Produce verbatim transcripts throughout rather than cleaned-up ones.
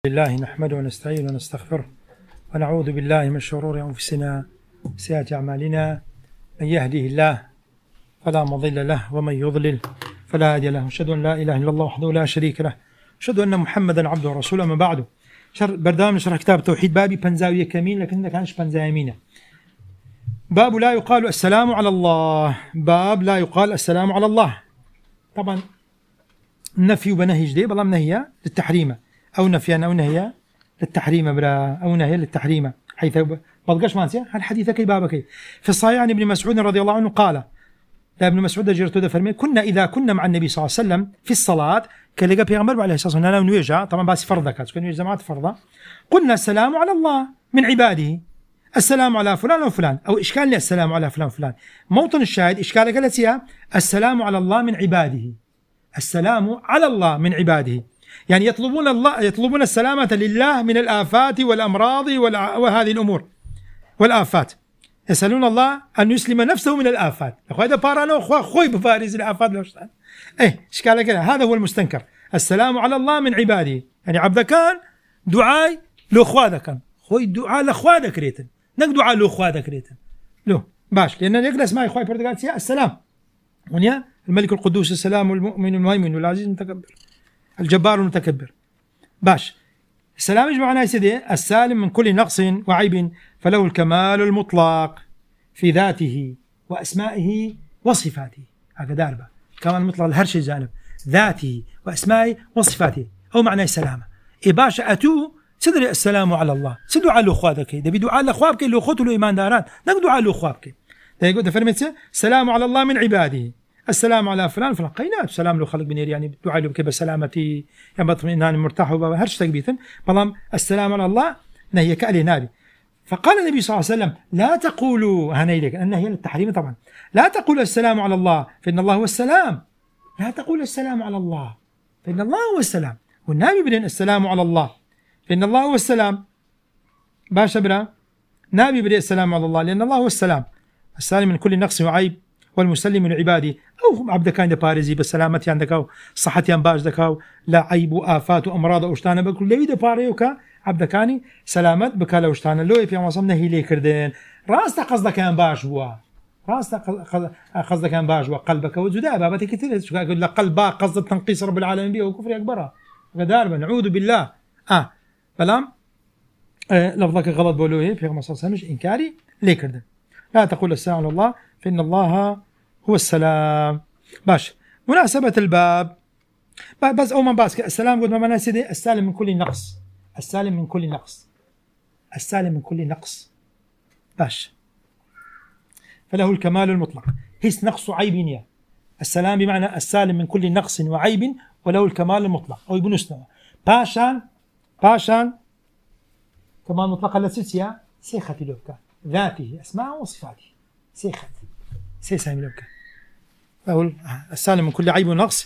لله نحمده ونستعين ونستغفره ونعوذ بالله من شرور أنفسنا وسيئات أعمالنا. من يهده الله فلا مضل له ومن يضلل فلا هادي له. أشهد أن لا إله إلا الله وحده لا شريك له. أشهد أن محمدا عبده ورسوله. ما بعد، شر برنامج شرح كتاب التوحيد بابي بنزاوية كمين، لكن كانش بنزا يمينه. باب لا يقال السلام على الله. باب لا يقال السلام على الله. طبعا نفي وبنهي جدي، والله منهي للتحريم أو نفيا أو نهيا للتحريم برا أو نهيا للتحريم، حيث بلقاش مانسيا الحديث كي بابك في الصحيح عن ابن مسعود رضي الله عنه قال: لا ابن مسعود جرت ده فرمي كنا إذا كنا مع النبي صلى الله عليه وسلم في الصلاة كلقى بيغمر عليه الصلاة والسلام ونويجا، طبعا بس فرضك كون جماعة فرضة، قلنا السلام على الله من عباده، السلام على فلان وفلان، أو إشكال لي السلام على فلان وفلان. موطن الشاهد إشكالك التي السلام على الله من عباده، السلام على الله من عباده، يعني يطلبون الله يطلبون السلامة لله من الآفات والأمراض وهذه الأمور والآفات، يسألون الله أن يسلم نفسه من الآفات. هذا بارانو خوي بفارز الآفات لو شاء. إيه إشكال كذا، هذا هو المستنكر. السلام على الله من عباده، يعني عبد كان دعاء لو خواد كان خوي دعاء لخواد كريتن نك دعاء لو خواد كريتن لو باش، لأن يجلس معي خوي بردقاتيا السلام ونيا الملك القدوس السلام والمؤمن المهيمن والعزيز المتكبر الجبار المتكبر. باش السلام يجمع معناه سيدي السالم من كل نقص وعيب، فله الكمال المطلق في ذاته وأسمائه وصفاته. هذا داربة كمال مطلق الهرش الجانب ذاته وأسمائه وصفاته، أو معناه السلامة. إيه باشا أتو سدري السلام على الله، سدوا على أخواتك، ده بدعاء على أخواتك اللي أخوته له إيمان داران، نقدوا على أخواتك. ده يقول ده فرمت السلام على الله من عباده، السلام على فلان فلان قينات السلام لو خلق بنير، يعني دعاء له كيف سلامتي يعني بطمئنان مرتاح وهرش تقبيتا. بلام السلام على الله نهي كألي نابي. فقال النبي صلى الله عليه وسلم: لا تقولوا هنيلك أنه هي للتحريم طبعا، لا تقول السلام على الله فإن الله هو السلام، لا تقول السلام على الله فإن الله هو السلام. والنبي بدين السلام على الله فإن الله هو السلام. باش برا نبي بدين السلام على الله لأن الله هو السلام، السالم من كل نقص وعيب والمسلم من عبادي، أو عبد كان بارزي بسلامتي عندك أو صحتي عن باش دكاو لا عيب وآفات وأمراض وأشتانا بكل لي ده باريوكا عبد كاني سلامت بكالا وأشتانا لو في عمصمنا هي لي كردين راس قصدك كان باش بوا راس قصدك كان باش وقلبك وجدا بابتي كثير يقول لك قلبا قصد تنقيص رب العالمين به وكفر أكبرها غدار نعوذ بالله. آه بلام آه لفظك غلط بولوه في عمص مش إنكاري لي كردين. لا تقول السلام على الله فإن الله هو السلام. باش مناسبة الباب بس أو من باس السلام قد ما معناه سيدي السالم من كل نقص، السالم من كل نقص، السالم من كل نقص. باش فله الكمال المطلق، هيس نقص عيب يا السلام بمعنى السالم من كل نقص وعيب وله الكمال المطلق أو يبنسنا. باشان باشان كمال مطلق التي سيخة لبكا ذاته أسماء وصفاته سيخة سيسا ملوكا. أقول السالم من كل عيب ونقص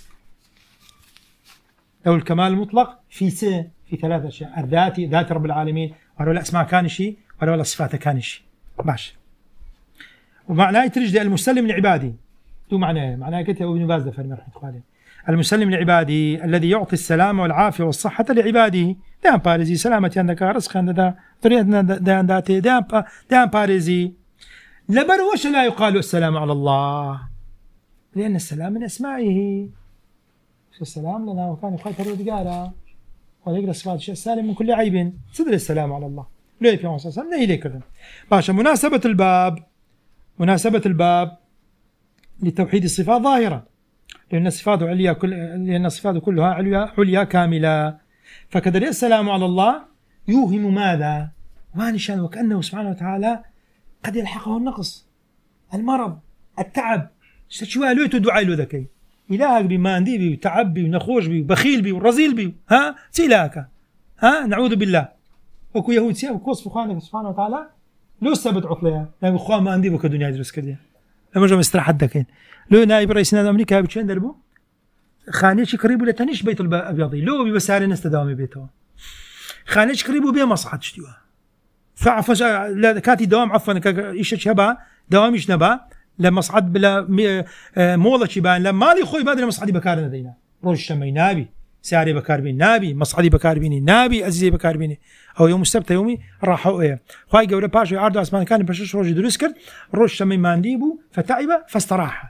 له الكمال المطلق في سي في ثلاثة أشياء: الذات ذات رب العالمين، ولا الأسماء كان شيء ولا الصفات كان شيء. باش ومعناه ترجع المسلم لعبادي دو معناه معناه كده ابن باز فرمى رحمه الله المسلم لعبادي الذي يعطي السلامة والعافية والصحة لعباده. دام بارزي سلامتي عندك رزق عندك طريقتنا دام داتي دام دام بارزي لبر وش لا يقال السلام على الله، لأن السلام من أسمائه. السلام لنا وكان يقال تريد قارا ويقرأ صفات الشيء السالم من كل عيب صدر السلام على الله. ليه في عصر السلام ليه كذا. باشا مناسبة الباب مناسبة الباب لتوحيد الصفات ظاهرة، لأن الصفات عليا كل لأن الصفات كلها عليا عليا كاملة. فكذا السلام على الله يوهم ماذا؟ ما نشان وكأنه سبحانه وتعالى قد يلحقه النقص، المرض، التعب. شو له تدعي له ذكي إلهك بما عندي بي وتعب بي ونخوش بي وبخيل بي ورزيل بي ها سيلاك ها نعوذ بالله. وكو يهود سيا وكوصف خانك سبحانه وتعالى لو سبت عقلها يعني خوا ما عندي بك الدنيا يدرس كذا لما جم استراحة دكين لو نائب رئيس نادي أمريكا بتشين دربو خانيش قريب ولا تنيش بيت الأبيضي لو بيسارين استدامي بيته خانيش قريب وبيه مصحة تشتوها فعفش لا كاتي دوام عفوا إيش شبه دوام إيش نبا لما صعد بلا موضة شبان لما مالي خوي بدل مصعدي بكارنا دينا روج شمينابي ساري بكاربين نابي مصعدي بكاربيني نابي أزيزي بكاربيني أو يوم السبت يومي راحوا إيه خواي جوري باشا عرض أسمان كان بشش روج دروسكر روج شمي مانديبو فتعب فاستراح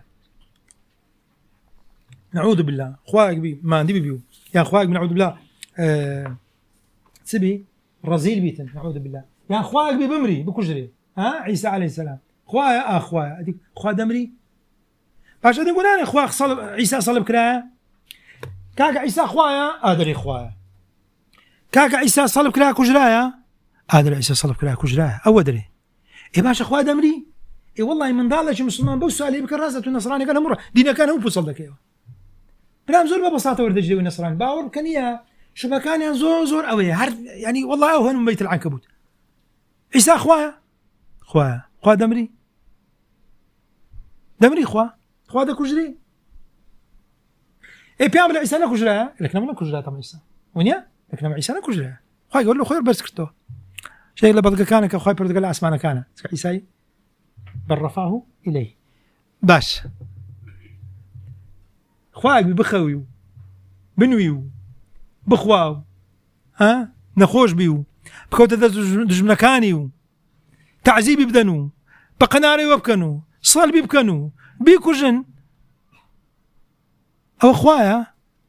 نعوذ بالله خواي بي مانديبي بيو يا خواي نعوذ بالله أه سبي رزيل بيتن نعوذ بالله يا خواي بي بمري بكجري ها عيسى عليه السلام خوايا أخوايا أديك خوا دمري باش أديك قلنا أنا خوا صلب عيسى صلب كراه كاك عيسى خوايا أدري خوايا كاك عيسى صلب كراه كجرايا أدري عيسى صلب كراه كجرايا أو أدري إيه باش خوا دمري إيه والله من ضالش مسلمان بوس عليه بكراسة النصراني قال مرة دينا كان هو بوصل ذاك إيوه بنام زور ببساطة ورد جدي النصراني باور كان يا شو مكان يعني زور زور أوي هر يعني والله أو هن من بيت العنكبوت عيسى خوايا خوايا خوا دمري دمري خوا خوا ده كجري إيه بيعمل عيسى لا كجرا لكن ما كجرا تام عيسى ونيا لكن ما عيسى لا كجرا خوا يقول له خير بس كرتو شيء لا بدك كانك خوا برد قال اسمعنا كان عيسى برفاه إليه باش خوا بخويو بنويو بخواو ها نخوش بيو بكوت دج مكانيو تعذيبي بدنو بقناري وبكنو صلبي بكنو بيكو جن أو أخوايا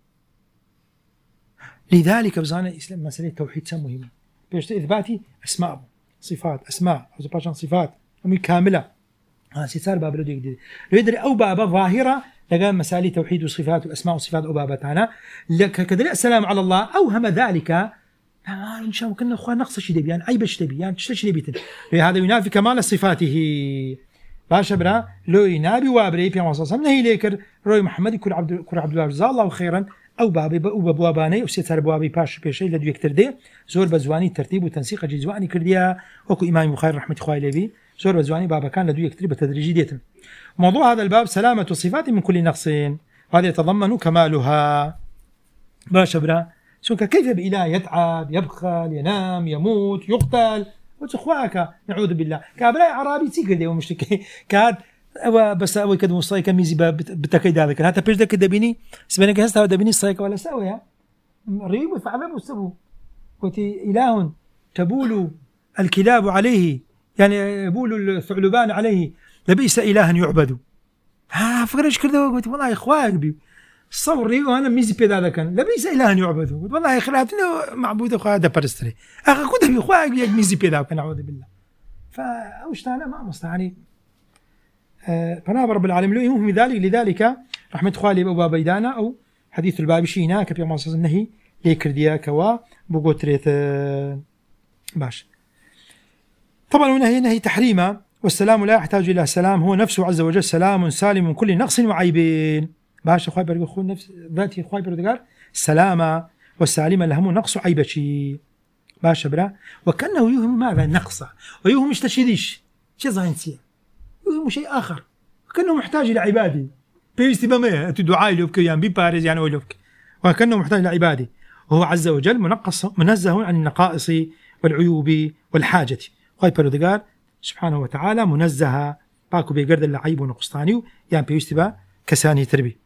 لذلك بزانا الإسلام مسألة توحيد سم مهمة بيشت إثباتي أسماء صفات أسماء أو زباشان صفات أمي كاملة ها سيصار باب لدي جديد لو يدري أو باب ظاهرة لقى مسألة توحيد وصفات وأسماء وصفات أو بابتنا كدري السلام على الله أوهم ذلك آه إن شاء الله كنا أخوان نقص شيء دبي يعني عيب شيء دبي يعني تشتري دبيتن هذا ينافي كمال صفاته باش برا لو ينابي وابري في مصاصم نهي ليكر روي محمد يكون عبد كر عبد الله جزاه الله خيرا او بابي او بابواباني او سيتر بوابي باش بيشي لدو يكتر دي زور بزواني ترتيب وتنسيق جزواني كرديا وكو امام بخاري رحمه الله عليه زور بزواني بابا كان لدو يكتر بتدريجي ديتن موضوع هذا الباب سلامه الصفات من كل نقص وهذا يتضمن كمالها باش برا شوف كيف بإله يتعب يبخل ينام يموت يقتل وتخواك نعوذ بالله كابلاء عربي تيجي ده ومشتكي كاد بس أول كده مصاي كميزي بتكيد هذا كان هذا بيجد كده بيني سبنا جهزت هذا بيني صايك ولا سويها ريب وثعلب وسبو وتي إله تبول الكلاب عليه يعني يبول الثعلبان عليه لبئس إله يعبد ها فكرش كده قلت والله يا إخوان بي صوري وانا ميزي بهذا كان لبئس إله يعبد قلت والله يا خلاتنا معبود أخو هذا برستري أخي كده يا إخوان يا ميزي بهذا كان أعوذ بالله فأوش أنا ما مستعني أه فنابر رب العالمين يهم ذلك لذلك رحمة خوالي بابا بيدانا أو حديث الباب شينا كبي مصاص النهي ليكرديا كوا بوغوتريت أه باش طبعا ونهي نهي تحريما والسلام لا يحتاج إلى سلام هو نفسه عز وجل سلام سالم من كل نقص وعيبين باش أخوي برجع خو نفس ذاتي أخوي برجع السلامة والسالمة لهم نقص عيبشي باش برا وكأنه يوهم ماذا نقصه ويوهم مش تشيديش شيء ظاهنسية يوهم شيء آخر وكأنه محتاج إلى عبادي بيستي بمه تدعاء لك يعني ببارز يعني أولك وكأنه محتاج إلى عبادي وهو عز وجل منقص منزه عن النقائص والعيوب والحاجة أخوي برجع سبحانه وتعالى منزه باكو بيقرد العيب ونقصاني يعني بيستي كساني تربي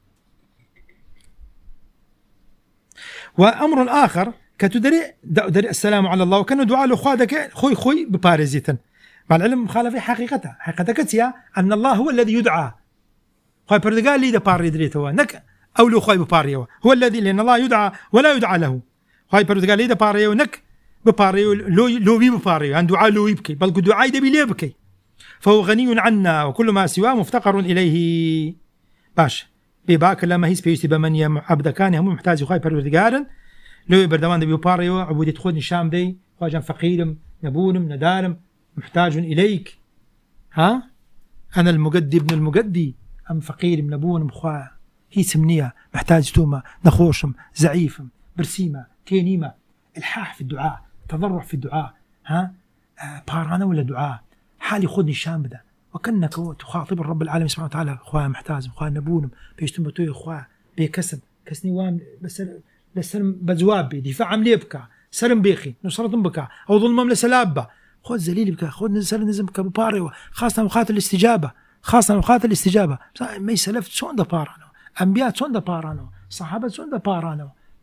وأمر آخر كتدري دري السلام على الله وكانوا دعاء لأخوادك خوي خوي ببارزيتا مع العلم مخالفة حقيقتها حقيقتها كتيا أن الله هو الذي يدعى خوي بردقال لي دا باري دريتوا نك أو لو خوي بباريو هو الذي لأن الله يدعى ولا يدعى له خوي بردقال لي دا باريو نك بباريو لو لو بي بباريو عن دعاء لو يبكي بل دعاء دبي لي يبكي فهو غني عنا وكل ما سواه مفتقر إليه باش بباك لما هيس بيستي بمن يم عبد كان هم محتاج خوي بردقال لو بردمان دبي بباريو عبودة خود الشام دي خواجا فقيرم نبونم ندارم محتاج إليك ها أنا المقدي ابن المقدي أم فقير نبونم خوا هي سمنية محتاج توما نخوشم زعيفم برسيمة تينيمة الحاح في الدعاء تضرع في الدعاء ها آه بارانا ولا دعاء حالي خودني الشام بدا وكأنك تخاطب الرب العالمين سبحانه وتعالى خوا محتاج خوا نبونم بيشتم بتوي خوا بيكسب كسني وام بس بس بجوابي دفاع عملي بكا سرم بيخي نصرتم بكا أو ظلمهم لسلابة خذ زليل بكا خذ نزل نزم بكا بباريو خاصة وقات الاستجابة خاصة وقات الاستجابة ما يسلفت شون دا بارانو أنبياء شون دا بارانو صحابة شون دا بارانو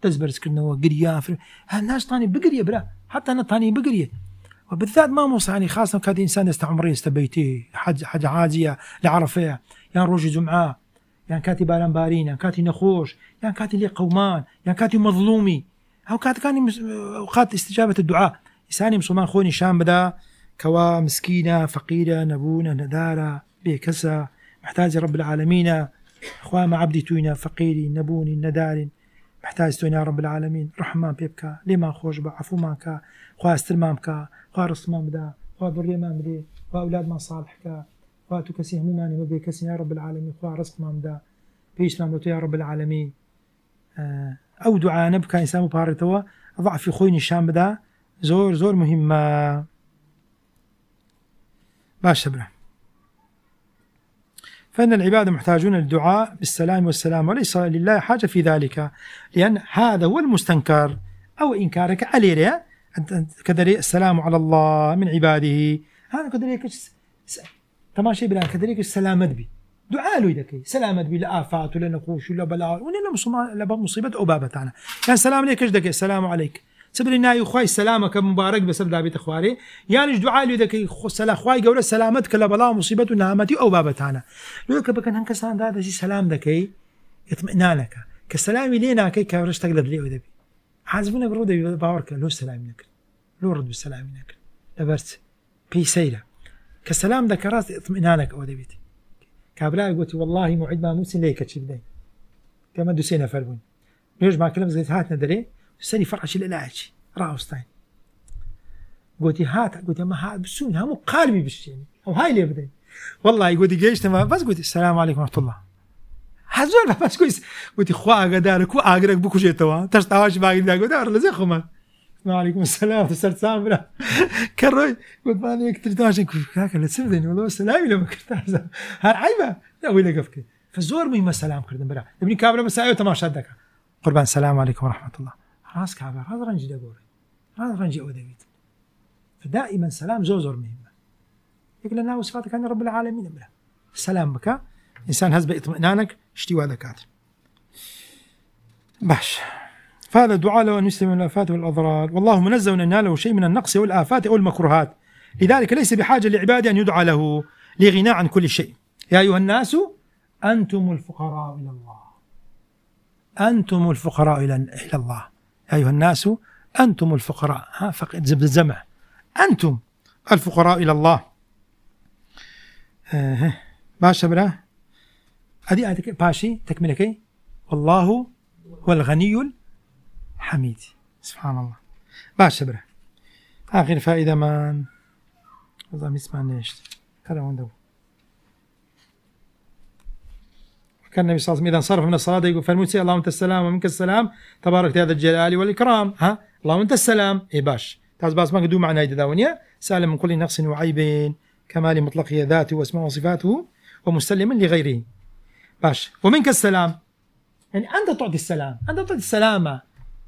تزبرز كنا وقرية هالناس تاني بقرية بلا حتى أنا تاني بقرية وبالذات ما موصى يعني خاصة كاد إنسان يستعمرين استبيتي حج حج عاجية لعرفة يعني روج جمعة يعني كاتي بالانبارين يعني كاتي نخوش يعني كاتي لي قومان يعني كاتي مظلومي أو كات كان أوقات استجابة الدعاء إنساني مسلمان خوني شام بدا كوا مسكينة فقيرة نبونة ندارة بكسة محتاج رب العالمين أخوة ما عبدي توينا فقيري نبوني ندارين محتاج توينا رب العالمين رحمة بيبكا لما خوش بعفو ماكا أخوة استلمامكا أخوة رسمام بدا أخوة ذرية ما مدي أخوة أولاد ما صالحكا أخوة تكسي هموماني ما بيكسي يا رب العالمين أخوة رزق ما مدا بيسلام يا رب العالمين أو دعاء نبكى إنسان مبارتوا ضعف في خويني الشام بدا زور زور مهمة باش تبره فإن العباد محتاجون للدعاء بالسلام والسلام وليس لله حاجة في ذلك لأن هذا هو المستنكر أو إنكارك عليه كذلك السلام على الله من عباده هذا كذلك تماشي بلا كذلك السلامة بي دعاء له يدك سلامة بي لا آفات ولا نقوش ولا بلاء ولا مصيبة أو بابة تاعنا يعني سلام عليك إيش دك السلام عليك سبري ناي خوي سلامك مبارك بس بدا بيت اخواري يعني دعاء له ذاك سلام خوي قول سلامتك لا بلا مصيبه نعمتي او بابتانا لو كبكن هنكسان هذا شي سلام ذكي اطمئنانك كسلامي لينا كي كورش تقدر لي ودبي حاسبنا برود باورك لو سلام لك لو رد بالسلام لك لبرت بي سيره كسلام ذكرات اطمئنانك او دبيتي كابلا قلت والله موعد ما موسى ليك تشبدي كما دوسينا فربون ليش ما كلام زيت هاتنا دري سني فرعش العلاج راوستاين قلت هات قلت ما هات بسوني هم قالبي بالشيء او هاي اللي بدي والله قلت جيش تمام بس قلت السلام عليكم ورحمه الله حزول بس كويس قلت اخوا قدارك واقرك بكو جيتوا تشتاواش باقي دا قلت ارلا زي خما وعليكم السلام تسرت سامره كروي قلت ما ليك ترتاش هاك لا تسردني والله السلام لما كنت هاي عيبه لا ولا قفك فزور مهم السلام كردن برا ابني كابره بس ايوه تمام شدك قربان السلام عليكم ورحمه الله راس كعبة هذا رنجي دقوري هذا رنجي أوديت فدائما سلام زوزر مهمة يقول لنا وصفاتك عن رب العالمين بلا السلام بك إنسان هز باطمئنانك اشتوى ذكات باش فهذا الدعاء له أن يسلم من الآفات والأضرار والله منزه أن يناله شيء من النقص والآفات أو المكروهات لذلك ليس بحاجة لعباده أن يدعى له لغناء عن كل شيء يا أيها الناس أنتم الفقراء إلى الله أنتم الفقراء إلى الله أيها الناس أنتم الفقراء ها فقد زبد الزمع أنتم الفقراء إلى الله آه. باشا برا هذه آية باشي تكملك والله هو الغني الحميد سبحان الله باشا برا آخر فائدة من والله اسمع نيش كلام عنده كان النبي صلى الله عليه وسلم إذا انصرف من الصلاة يقول فالموسي اللهم أنت السلام ومنك السلام تبارك هذا الجلال والإكرام ها اللهم أنت السلام إيه باش تاز باس ما قدو معنا يداونيا سالم من كل نقص وعيب كمال مطلق ذاته واسماء وصفاته ومسلم لغيره باش ومنك السلام يعني أنت تعطي السلام أنت تعطي السلامة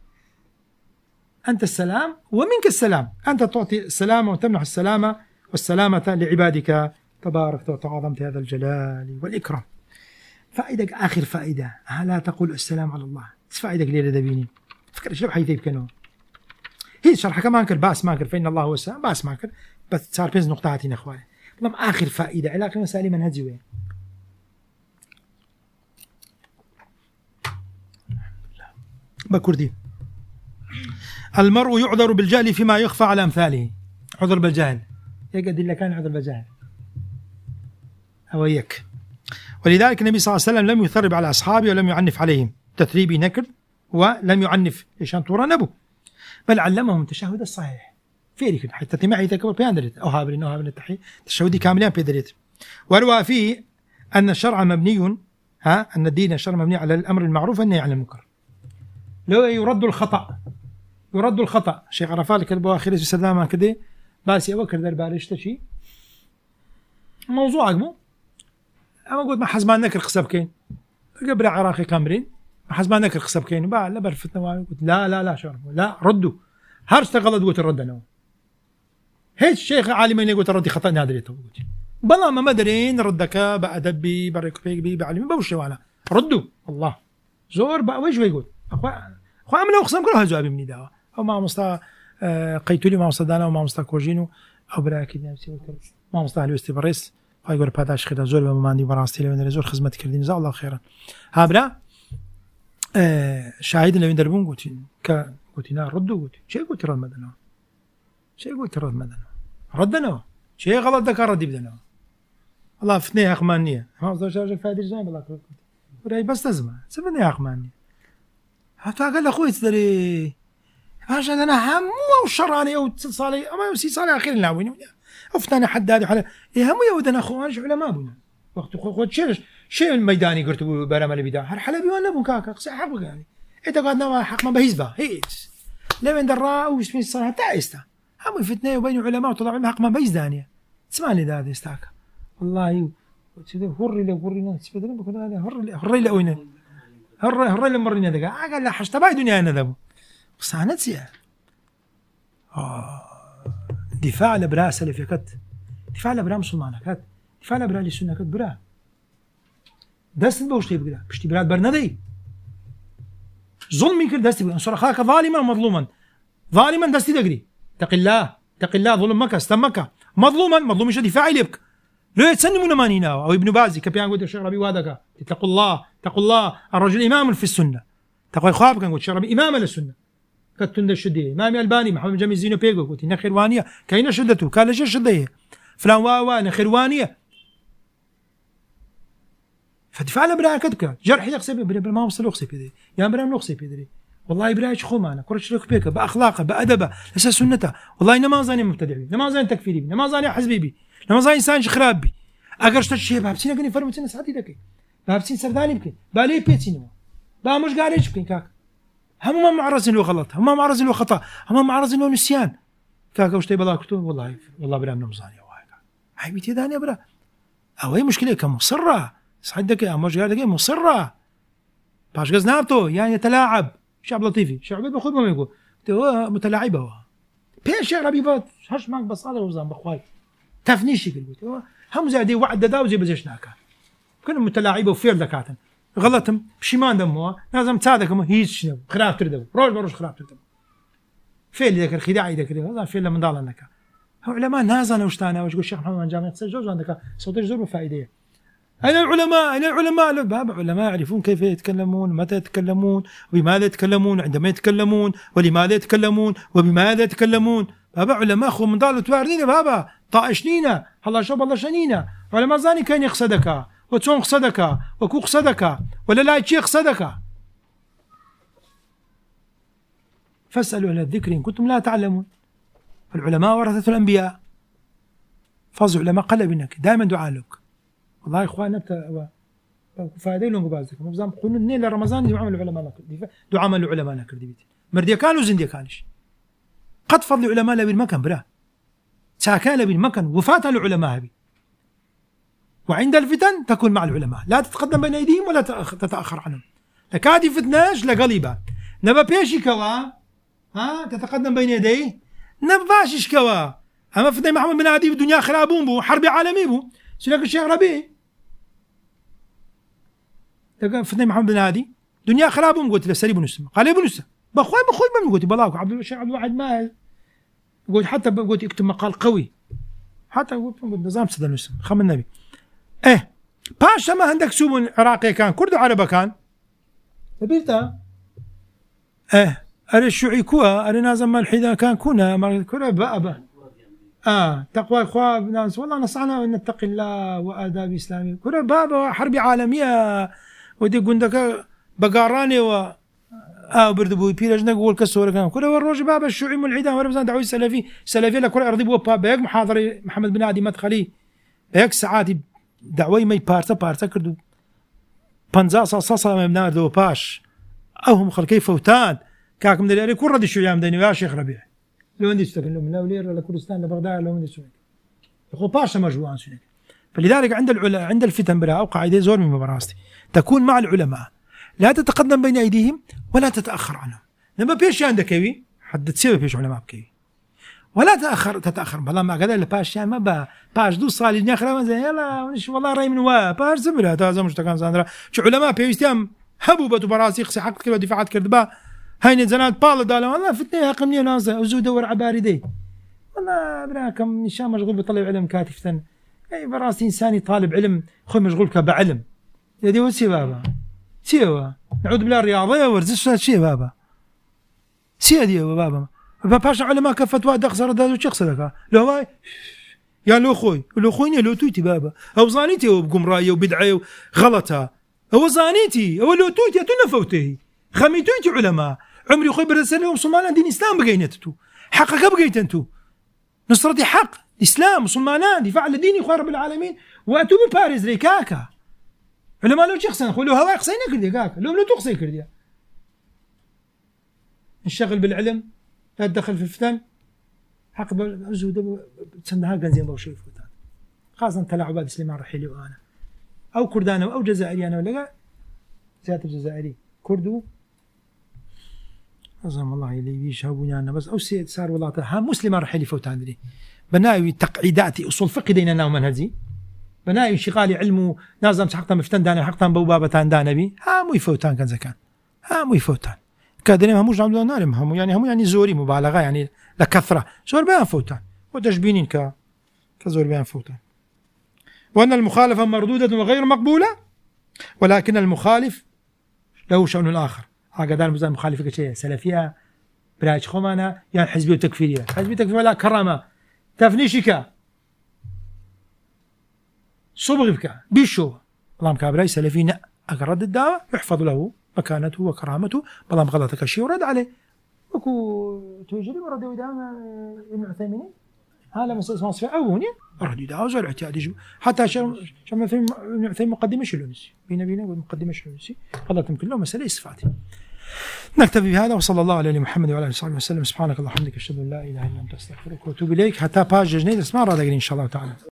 أنت السلام ومنك السلام أنت تعطي السلامة وتمنح السلامة والسلامة لعبادك تبارك وتعظمت هذا الجلال والإكرام فائدة آخر فائدة لا تقول السلام على الله فائدة قليلة دبيني فكر شلون حيثيب كانوا هي شرح كمان كر باس ماكر فإن الله هو السلام باس ماكر بس صار بينز نقطاتين أخواني لما آخر فائدة علاقة مسائل منهجي وين بكردي المرء يعذر بالجهل فيما يخفى على أمثاله عذر بالجهل يقعد إلا كان عذر بالجهل أويك ولذلك النبي صلى الله عليه وسلم لم يثرب على أصحابه ولم يعنف عليهم تثريبي نكر ولم يعنف إيشان طورا نبو بل علمهم التشهد الصحيح فيريك حتى تمعي ذكر بيان دريت أو هابرين أو هابرين التحي تشهدي كاملين بيدريت وروى فيه أن الشرع مبني ها أن الدين الشرع مبني على الأمر المعروف والنهي عن المنكر لو يرد الخطأ يرد الخطأ شيخ عرفات لك البواخير سلامة كده بس يوكر ذا البارش شيء موضوع عقمه أما قلت ما حزمان نكر خسب كين قبل عراقي كامرين ما حزمان نكر خسب كين بقى لا برفتنا قلت لا لا لا شرف لا ردوا هرشت غلط قلت الرد أنا هيك شيخ عالمين يقول الرد خطأ نادريته بلا ما مدرين ردك بأدبي بريك بي بعلمي بوش وانا ردوا الله زور بقى ويش بيقول أخوة خو أملا أقسم كلها جواب مني دعوة أو ما مصطفى قيتولي ما مصطفى دانا وما مصطفى كوجينو أو براكي نفسي ما مصطفى الوستي بريس هاي يقول باداش خير زول وما عندي براستي لو نرزول خدمة كردين جزاه الله خيرا هابرا أه شاهد لو يندربون قلت ك قلت نا ردوا قلت شيء قلت رد مدنا شيء قلت رد مدنا ردنا شيء غلط ذكر ردي بدنا الله فتني أخمانية ما أصدق شاجر فادي جنب الله كرت وراي بس تزمة سبني أخمانية حتى قال أخوي تدري عشان أنا هم وشراني أو تصالي أما يوسي صالي أخير نلاوين أفتنا حد هذا حلا إيه هم يودنا أخوانش علماء بنا وقت خود شيء شيء الميداني قلت برام اللي بدا هالحلا بيوانا بوكاكا قصي حق يعني إذا قعدنا حق ما بهزبه هيك لو عند الراء وش في الصلاة تعيسته هم الفتنة وبين علماء وطلع من حق ما بيزدانية تسمعني ده هذا استاك والله وتشوف هري له هري له تسبدلين بكون هذا هري هري له وين هري هري له مرينا دقا قال لا حشت باي دنيا أنا ذبو بس أنا تسيا دفاع لبراء سلفي كت دفاع لبراء مسلمان كت دفاع لبراء للسنة كت براء دست بوشتي بقى بشتي براد برندي ظلمي كل دستي بقى انصر أخاك ظالما مظلوما ظالما دستي دقري اتق الله اتق الله ظلمك استمك مظلوما مظلوم ايش دفاعي لك لو يتسنمون مانينا او ابن بازي كبيان قلت الشيخ ربي وادك اتقوا الله اتقوا الله الرجل امام في السنه تقوى خواب كان قلت الشيخ ربي امام للسنه كتند الشديه امام الباني محمد جميل زينو بيغو قلت ان خيروانيه كاين شدته قال ليش شديه فلان واوا خيروانيه فدفع له براء كذا جرح يقصي بده ما وصل يقصي بده يا برام يقصي بده والله برايش خو معنا كرش لك بيك باخلاقه بادبه لسه سنته والله انما زاني مبتدعي انما زاني تكفيري انما زاني حزبي انما زاني انسان خرابي اقرشت الشيء بابسينا كني فرمتنا ساعتي دك بابسين سرداني بك بالي بيتينو با مش قاليش بك كاك هم معرضين له غلط هم معرضين له خطا هم معرضين له نسيان كاك وش تبي لاكتو والله والله برام نمزاني واحد هاي بيتي داني برا او هي مشكله كم مصره صدق يا مش قاعد مصره باش غزنابتو يعني يتلاعب شعب لطيفي شعب بخود ما يقول هو متلاعبه هو بيش عربي بات هش معك بس هذا وزان بخواي تفنيش قلت هو هم زادي وعد دا وزي بزشناك كنا متلاعبه وفير دكاتن غلطهم بشيمان دمه لازم تساعدكم هي شنو خراب تردو روج بروج خراب تردو فيل ذاك الخداع ذاك هذا فيل من ضال انك هو علماء نازنا وشتانا وش الشيخ محمد جامع سجوز عندك صوت زور فائده أين العلماء أين العلماء باب علماء يعرفون كيف يتكلمون متى يتكلمون وبماذا يتكلمون عندما يتكلمون ولماذا يتكلمون وبماذا يتكلمون بابا علماء خو من ضال توارنينا بابا طائشنينا الله شوف الله شنينا علماء زاني كان يقصدك وتون قصدك وكو قصدك ولا لا يشي قصدك فاسألوا أهل الذكر إن كنتم لا تعلمون العلماء ورثة الأنبياء فاز علماء قلب إنك دائما دعاء لك والله إخوان نبتة فهذا لهم بعضك مبزام قلنا نيل رمضان دعاء العلماء نكر دعاء العلماء نكر ديبيت مردي كانوا زندي كانش قد فضل العلماء لبي المكان برا ساكان لبي المكان وفاة العلماء بي وعند الفتن تكون مع العلماء لا تتقدم بين أيديهم ولا تتأخر عنهم لكادي فتناش لقليبا نبا بيشي كوا ها تتقدم بين يديه نباشش كوا أما فتنة محمد بن عدي الدنيا خرابون بو حرب عالمي بو سيلك الشيخ ربيع فتنة محمد بن عدي دنيا خرابون قلت له سري بنسمة قال لي بنسمة بخوي بخوي بن قلت بلاك عبد الشيخ عبد الواحد ما قلت حتى قلت اكتب مقال قوي حتى قلت نظام سد المسلم خم النبي ايه باشا ما عندك سوم عراقي كان كرد عربة كان بيرتا ايه أري الشيوعي كوا أري نازم ما الحذاء كان كنا ما كنا بأبا آه تقوى إخوة ناس والله نصعنا أن نتقي الله وآداب إسلامي كنا بابا حرب عالمية ودي قندك بقاراني و آه بردبوي بيرج نقول كسورة كان كنا والروج بابا الشيوعي ملحدا ورمزان دعوي سلفي سلفي لكل أرضي بوبا بيك محاضرة محمد بن عدي مدخلي بيك ساعاتي دعوي ما يبارتا بارتا كردو بنزا صاصا ما بنادو باش أو هم خلقي فوتان كاكم دليل كل رد الشيوعي مدني يا شيخ ربيع لو عندي استكلم لا ولير ولا كردستان لا بغداد لو عندي سونيك يخو باشا مجموعة سونيك فلذلك عند العلماء عند الفتن بلا أو قاعدة زور من براستي تكون مع العلماء لا تتقدم بين أيديهم ولا تتأخر عنهم لما بيش عندك كوي حد تسيب بيش علماء بكوي ولا تأخر تتأخر بلا ما قدر لباش يعني ما با باش دو صالي نخرة ما زين يلا ونش والله رأي من وا باش زبرة هذا مش تكان زندرة شو علماء بيستيام هبوا بتو براسي خسي حق كل دفاعات كردبا هاي زنات بالا دالا والله فتنة قمني نازة وزود دور عباري دي والله براكم نشان مشغول بطلب علم كاتفتن أي براسي إنساني طالب علم خوي مشغول كبعلم يدي وسي بابا سيوا نعود بلا رياضية ورزش شيء بابا سي دي بابا باش علماء كفتوا دخسر دازو شخص لك لو هاي يا لو خوي لو خويني لو تويتي بابا او زانيتي وبقوم رايه وبدعه غلطه هو زانيتي هو لو تويتي تنفوتي خميتويتي علماء عمري خوي برسلهم صومالان دين اسلام بقينتو حقك بقيت انتو نصرتي حق اسلام صومالان دفاع عن دين اخوان رب العالمين واتو بباريس ريكاكا علماء لو شخصا خلو هواي قصينا كردي كاكا لو لو تقصي كردي نشتغل بالعلم لا تدخل في الفتن حق بزود تسنها كنزين بوشي فوتان خاصة تلاعبات سليمان رحيلي وانا او كردان او جزائري انا ولا زيادة الجزائري كردو عظم الله اللي يشهبوني انا بس او سيد صار والله ها مسلم رحيلي فوتان لي بناوي تقعيداتي اصول فقه دينا ومنهجي بناوي انشغالي علمه نازم حقا مفتن دانا حقا بوبابتان دانبي ها مو يفوتان كان زكان ها مو يفوتان كادرين هموش عملوا نارم هم يعني هم يعني زوري مبالغة يعني لكثرة زور بيان فوتان وتشبينين ك كزور بيان فوتان وأن المخالفة مردودة وغير مقبولة ولكن المخالف له شأن آخر هكذا المزال مخالفة كشيء سلفية براج خمانة يعني حزبية وتكفيرية حزبية تكفيرية ولا كرامة تفنيشك صبغك بيشو الله مكابري سلفينا أقرد الدعوة يحفظ له مكانته وكرامته بلام غلطك شيء ورد عليه وكو توجري ورد ودام ابن عثيمين هذا مسألة اسمها صفة أولي ورد يدعو زول اعتياد يجب حتى شم شم في ابن عثيمين مقدمة شلونسي بينا بينا مقدمة شلونسي غلطهم كلهم مسألة إصفاتي. نكتفي بهذا وصلى الله على محمد وعلى آله وصحبه وسلم. سبحانك اللهم وبحمدك أشهد أن لا إله إلا أنت أستغفرك وأتوب إليك. حتى باج جديد اسمها راد إن شاء الله تعالى.